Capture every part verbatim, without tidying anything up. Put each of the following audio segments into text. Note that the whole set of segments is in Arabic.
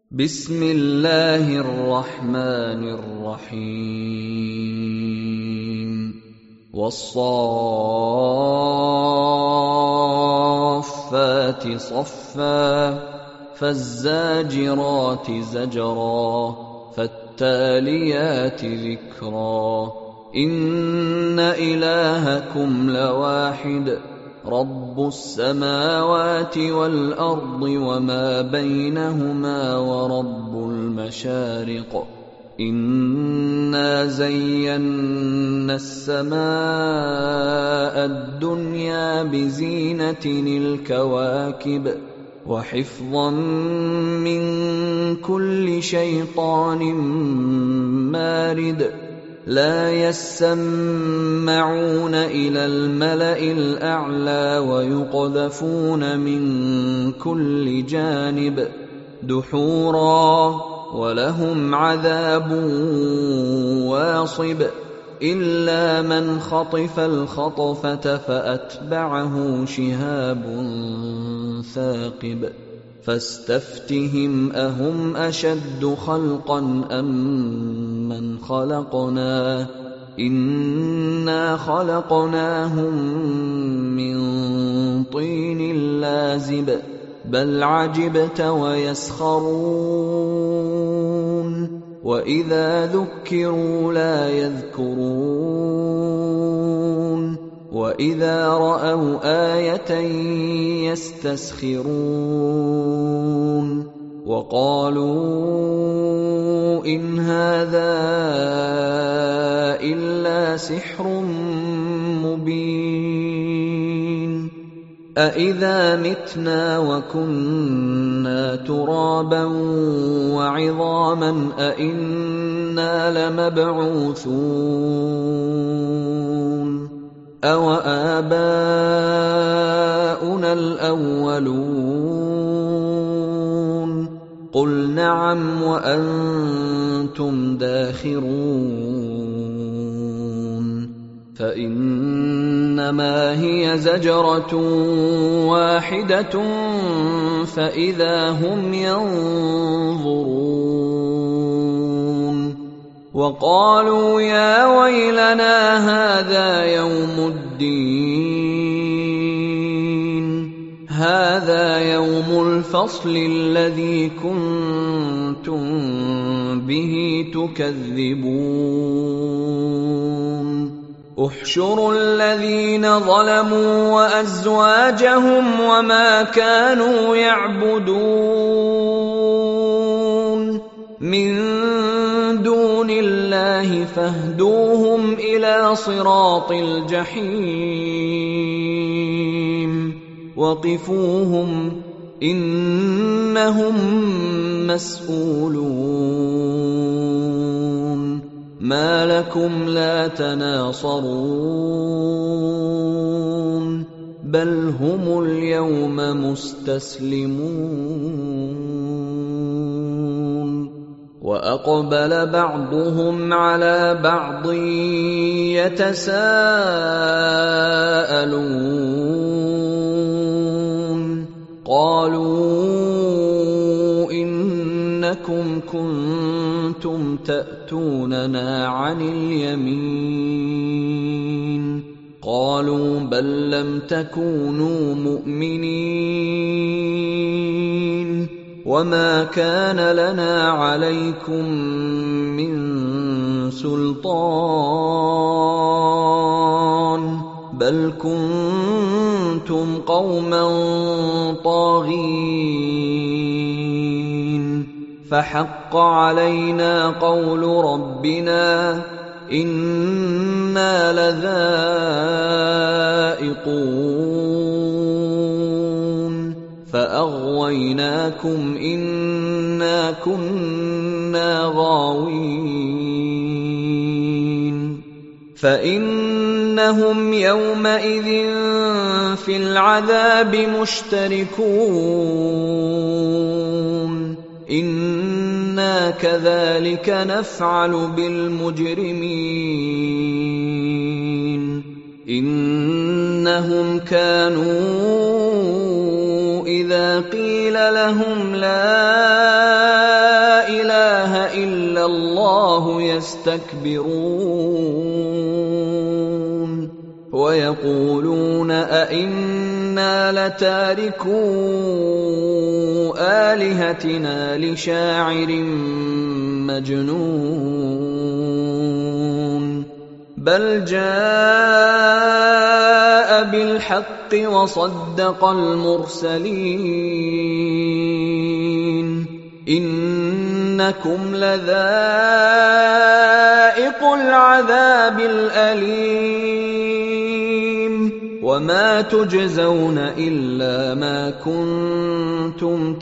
بسم الله الرحمن الرحيم والصافات صفا فالزاجرات زجرا فالتاليات ذكرا إن إلهكم لواحد رب السماوات والأرض وما بينهما ورب المشارق إنا زينا السماء الدنيا بزينة الكواكب وحفظا من كل شيطان مارد لا يسمعون إلى الملأ الأعلى ويقذفون من كل جانب دحورا ولهم عذاب واصب إلا من خطف الخطفة فأتبعه شهاب ثاقب فاستفتهم أهم أشد خلقا أم من خلقنا إنا خلقناهم من طين لازب بل عجبت ويسخرون وإذا ذكروا لا يذكرون وإذا رأوا آية يستسخرون وقالوا إن هذا إلا سحر مبين أإذا متنا وكنا ترابا وعظاما أإنا لمبعوثون أَوَآبَاؤُنَا الْأَوَّلُونَ قُلْ نَعَمْ وَأَنْتُمْ دَاخِرُونَ فَإِنَّمَا هِيَ زَجْرَةٌ وَاحِدَةٌ فَإِذَا هُمْ يَنظُرُونَ وَقَالُوا يَا وَيْلَنَا هَذَا يَوْمُ الدِّينِ هَذَا يَوْمُ الْفَصْلِ الَّذِي كُنتُم بِهِ تُكَذِّبُونَ احشروا الذين ظلموا وأزواجهم وما كانوا يعبدون من دون الله فاهدوهم إلى صراط الجحيم وقفوهم إنهم مسؤولون ما لكم لا تناصرون بل هم اليوم مستسلمون وأقبل بعضهم على بعض يتساءلون قالوا إنكم كنتم تأتوننا عن اليمين قالوا بل لم تكونوا مؤمنين وما كان لنا عليكم من سلطان بل كنتم قوما طاغين فحق علينا قول ربنا إنا لذائقون فأغويناكم إنا كنا غاوين فإنهم يومئذ في العذاب مشتركون إنا كذلك نفعل بالمجرمين إنهم كانوا إذا قيل لهم لا الله يستكبرون ويقولون أئنا لتاركو آلهتنا لشاعر مجنون بل جاء بالحق وصدق المرسلين إنكم لذائق العذاب الأليم وما تجزون إلا ما كنتم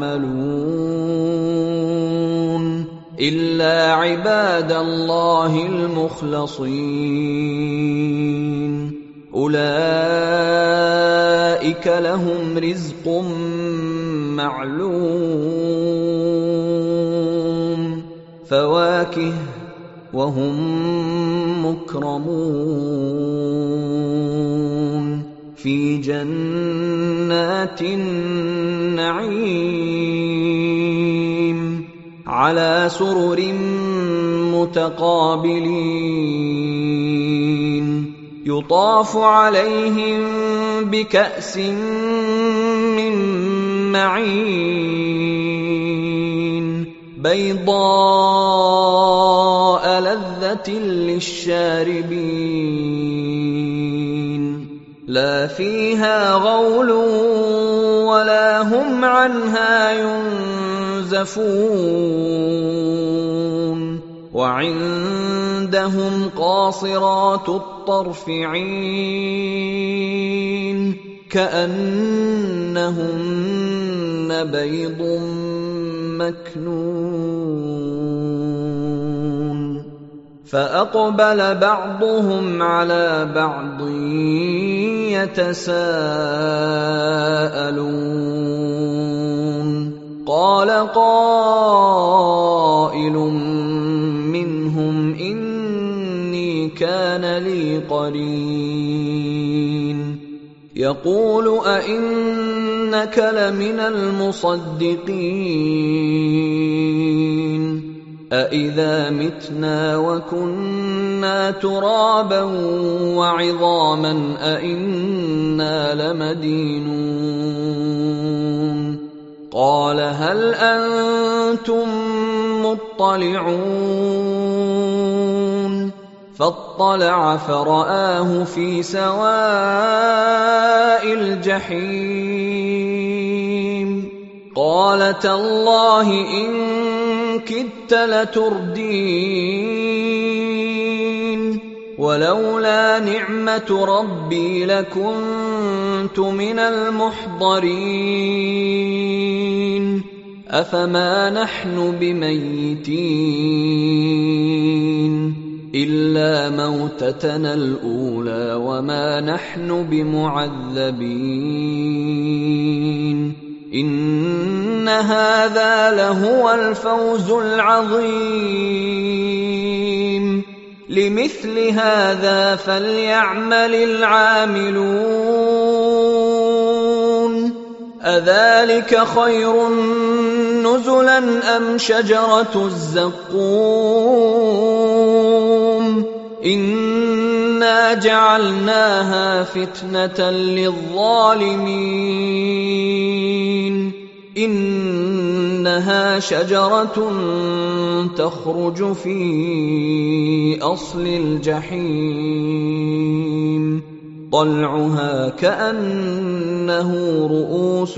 تعملون إلا عباد الله المخلصين أولئك لهم رزق معلوم فواكه وهم مكرمون في جنات النعيم على سرر متقابلين يطاف عليهم بكأس من معين بيضاء لذة للشاربين لا فيها غول ولا هم عنها ينزفون وعندهم قاصرات الطرف عين كأنهن بيض مكنون فأقبل بعضهم على بعض يتساءلون قال قائل منهم إني كان لي قرين يقول أئنك لمن المصدقين أإذا متنا وكنا ترابا وعظاما أئنا لمدينون قال هل أنتم مطلعون فاطلع فرآه في سواء الجحيم قال تالله إن كدت لتردين ولولا نعمة ربي لكنت من المحضرين أفما نحن بميتين إلا موتتنا الأولى وما نحن بمعذبين إن هذا لهو الفوز العظيم لمثل هذا فليعمل العاملون أذلك خير نزلا أم شجرة الزقوم إنا جعلناها فتنة للظالمين إنها شجرة تخرج في أصل الجحيم طلعها كأنه رؤوس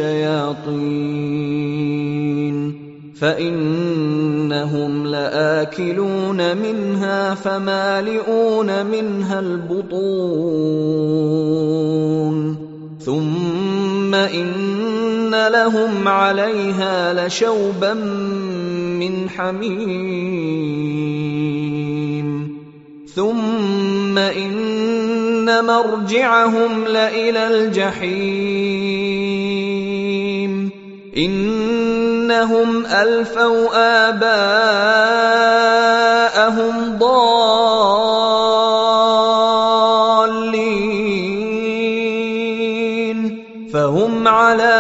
الشياطين فإنهم لآكلون منها فمالئون منها البطون ثم إن لهم عليها لشوبا من حميم ثم إن مرجعهم لإلى الجحيم إنهم ألفوا آباءهم ضالين فهم على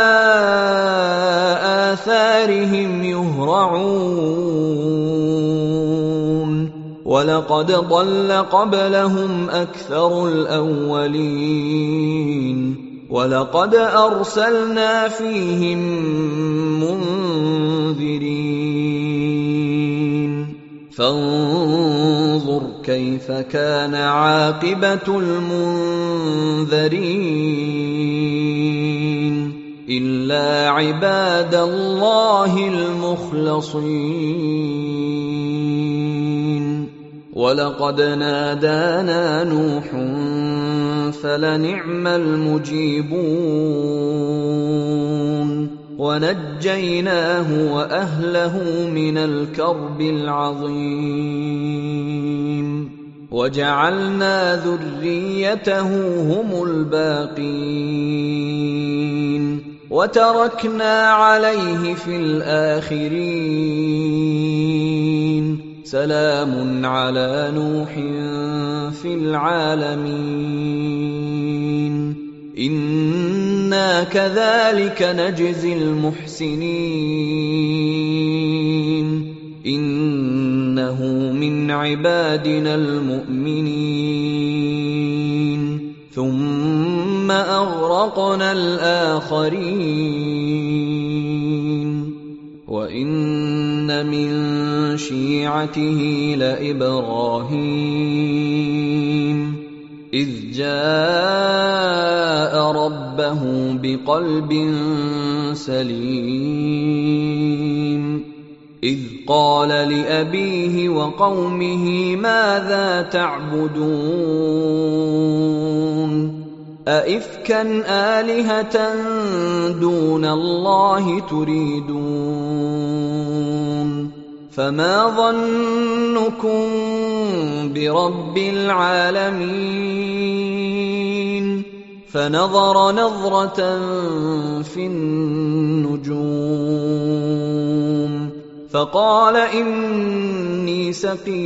آثارهم يهرعون ولقد ضل قبلهم أكثر الأولين ولقد أرسلنا فيهم منذرين فانظر كيف كان عاقبة المنذرين إلا عباد الله المخلصين ولقد نادانا نوح فلنعم المجيبون ونجيناه وأهله من الكرب العظيم وجعلنا ذريته هم الباقين وتركنا عليه في الآخرين سلام على نوح في العالمين إنا كذلك نجزي المحسنين إنه من عبادنا المؤمنين ثم أغرقنا الآخرين وإن من شيعته لإبراهيم إذ جاء ربه بقلب سليم إذ قال لأبيه وقومه ماذا تعبدون أئفكا آلهة دون الله تريدون فما ظنكم برب العالمين فنظر نظرة في النجوم فقال إني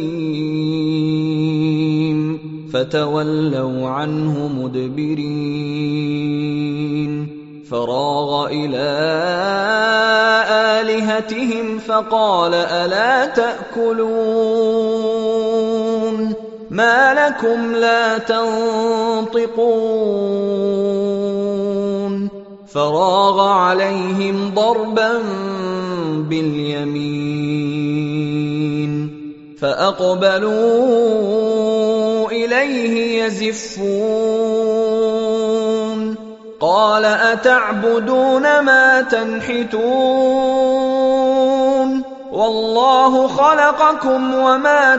سقيم فتولوا عنه مدبرين فراغ إلى آلهتهم فقال ألا تأكلون ما لكم لا تنطقون فراغ عليهم ضربا باليمين فأقبلوا إليه يزفون قال أتعبدون ما تنحتون والله خلقكم وما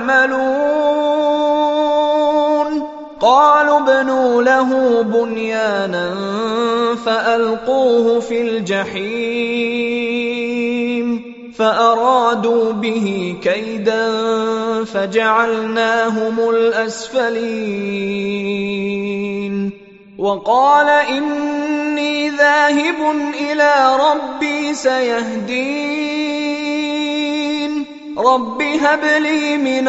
تعملون قالوا ابنوا له بنيانا فألقوه في الجحيم فأرادوا به كيدا فجعلناهم الأسفلين وقال إني ذاهب إلى ربي سيهدين رب هب لي من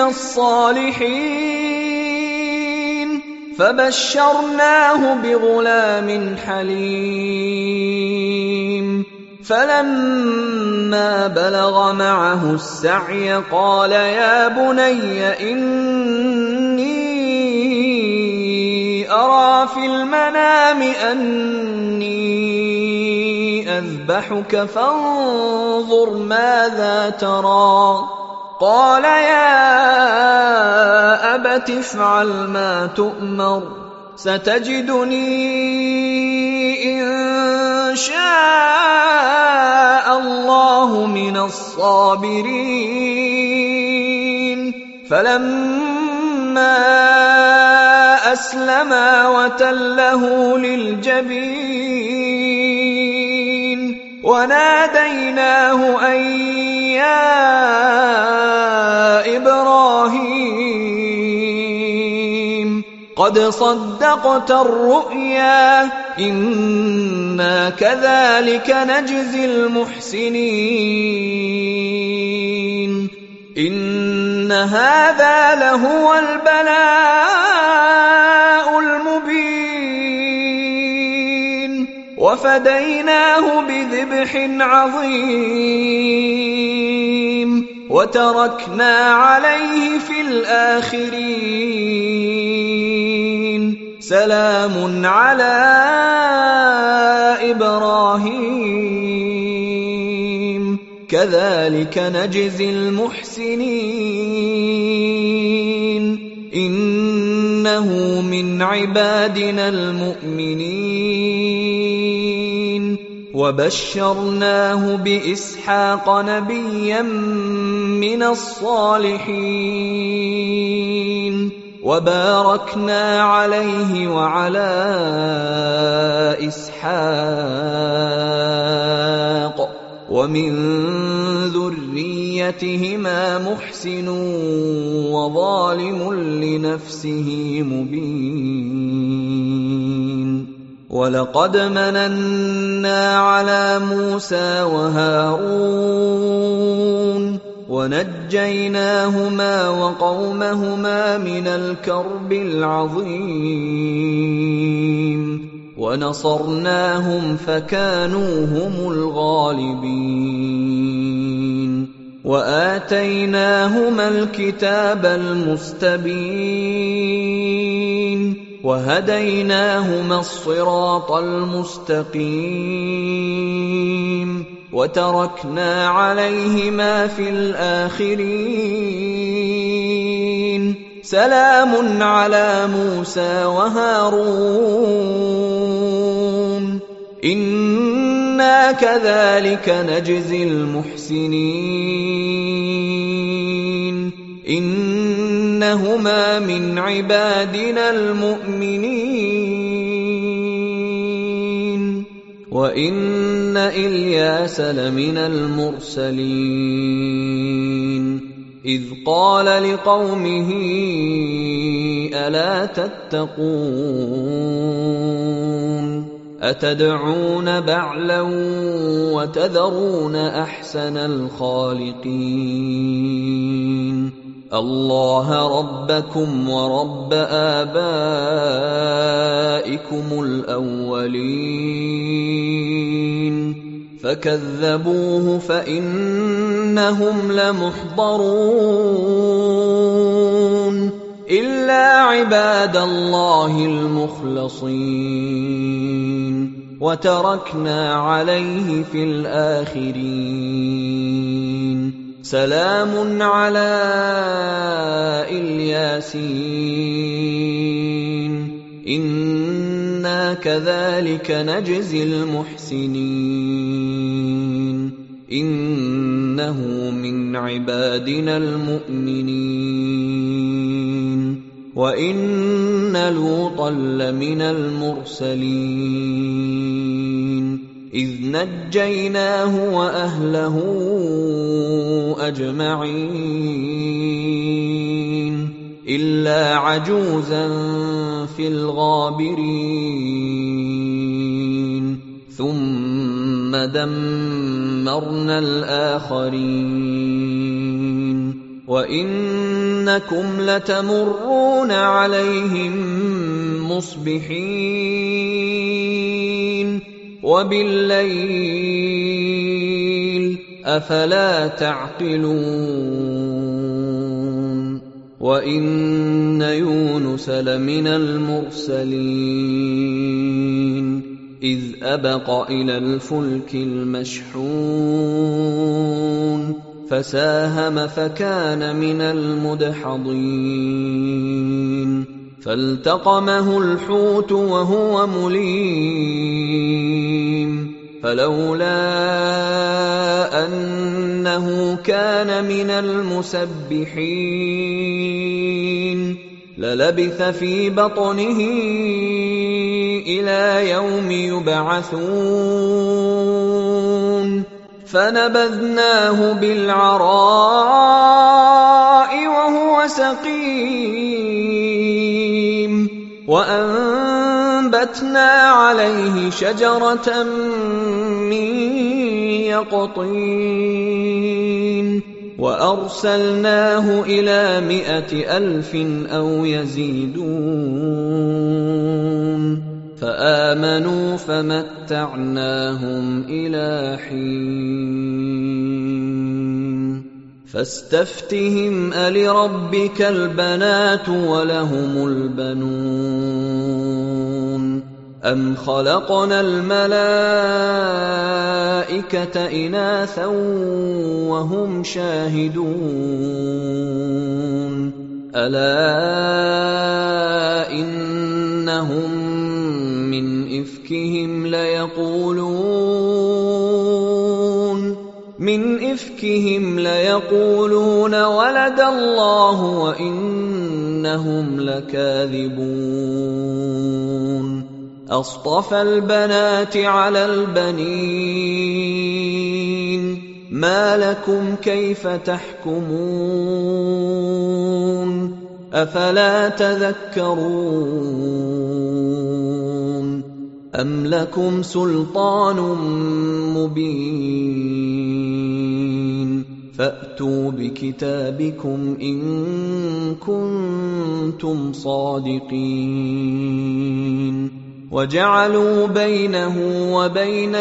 الصالحين فبشرناه بغلام حليم فلما بلغ معه السعي قال يا بني إني أرى في المنام أني أذبحك فانظر ماذا ترى قال يا أبت افعل ما تؤمر ستجدني إن شاء الله من الصابرين فلما أسلما وتله للجبين وناديناه أن يا إبراهيم قد صدقت الرؤيا إنا كذلك نجزي المحسنين إن هذا لهو البلاء المبين وفديناه بذبح عظيم وتركنا عليه في الآخرين سلام على إبراهيم كذلك نجزي المحسنين إنه من عبادنا المؤمنين وبشرناه بإسحاق نبيا من الصالحين وباركنا عليه وعلى إسحاق ومن ذريتهما محسن وظالم لنفسه مبين ولقد مننا على موسى وهارون ونجيناهما وقومهما من الكرب العظيم ونصرناهم فكانوا هم الغالبين وآتيناهما الكتاب المستبين وهديناهما الصراط المستقيم وتركنا عليهما في الآخرين سلام على موسى وهارون إنا كذلك نجزي المحسنين إنهما من عبادنا المؤمنين وإن إلياس لمن المرسلين إذ قال لقومه ألا تتقون أتدعون بعلا وتذرون أحسن الخالقين الله ربكم ورب آبائكم الأولين فكذبوه فإنهم لمحضرون إلا عباد الله المخلصين وتركنا عليه في الآخرين سلام على الياسين إنا كذلك نجزي المحسنين إنه من عبادنا المؤمنين وإن لوطا لمن المرسلين إذ نجيناه وأهله أجمعين إلا عجوزا في الغابرين ثم دمرنا الآخرين وإنكم لتمرون عليهم مصبحين وبالليل أفلا تعقلون وإن يونس لمن المرسلين إذ أبق إلى الفلك المشحون فساهم فكان من المدحضين فالتقمه الحوت وهو مليم فلولا أنه كان من المسبحين للبث في بطنه إلى يوم يبعثون فنبذناه بالعراء وهو سقيم وأنبتنا عليه شجرة من يقطين وأرسلناه إلى مائة ألف أو يزيدون فآمنوا فمتعناهم إلى حين فاستفتهم ألربك البنات ولهم البنون أم خلقنا الملائكة إناثا وهم شاهدون ألا إنهم من إفكهم ليقولون من إفكهم ليقولون ولد الله وإنهم لكاذبون أصطفى البنات على البنين ما لكم كيف تحكمون أفلا تذكرون أم لكم سلطان مبين فأتوا بكتابكم إن كنتم صادقين وجعلوا بينه وبين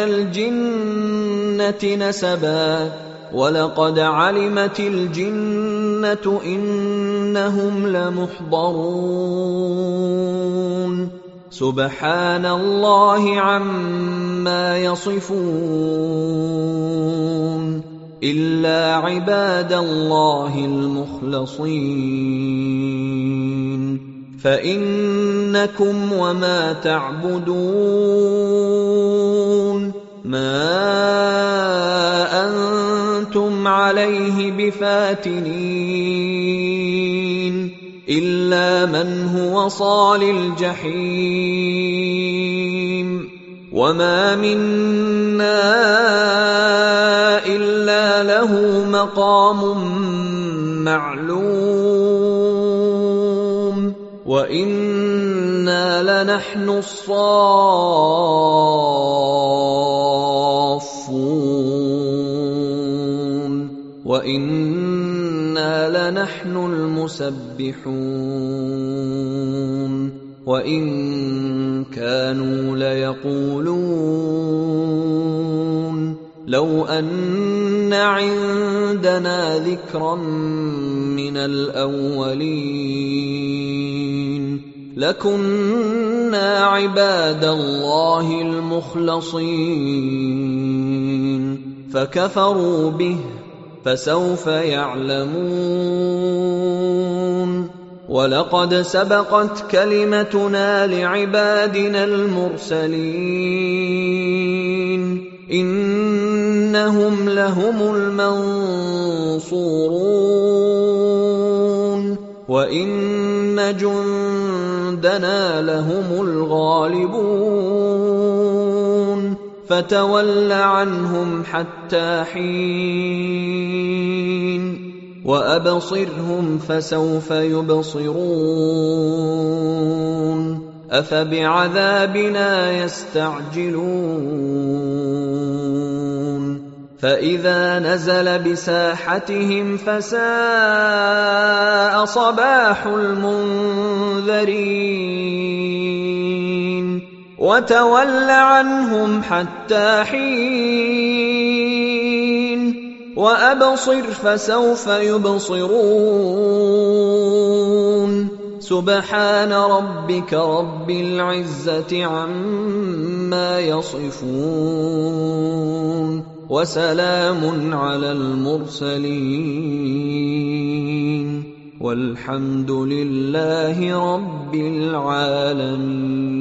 الجنة نسبا ولقد علمت الجنة إنهم لمحضرون سبحان الله عما يصفون إلا عباد الله المخلصين فإنكم وما تعبدون ما أنتم عليه بفاتنين إلا من هو صال الجحيم وما منا إلا له مقام معلوم وإنا لنحن الصافون وإنا لنحن المسبحون وإن كانوا ليقولون لو أن عندنا ذكرا من الأولين لكنا عباد الله المخلصين فكفروا به فسوف يعلمون ولقد سبقت كلمتنا لعبادنا المرسلين إنهم لهم المنصورون وإن جندنا لهم الغالبون فتول عنهم حتى حين وأبصرهم فسوف يبصرون أفبعذابنا يستعجلون فإذا نزل بساحتهم فساء صباح المنذرين وتول عنهم حتى حين وأبصر فسوف يبصرون سبحان ربك رب العزة عما يصفون وسلام على المرسلين والحمد لله رب العالمين.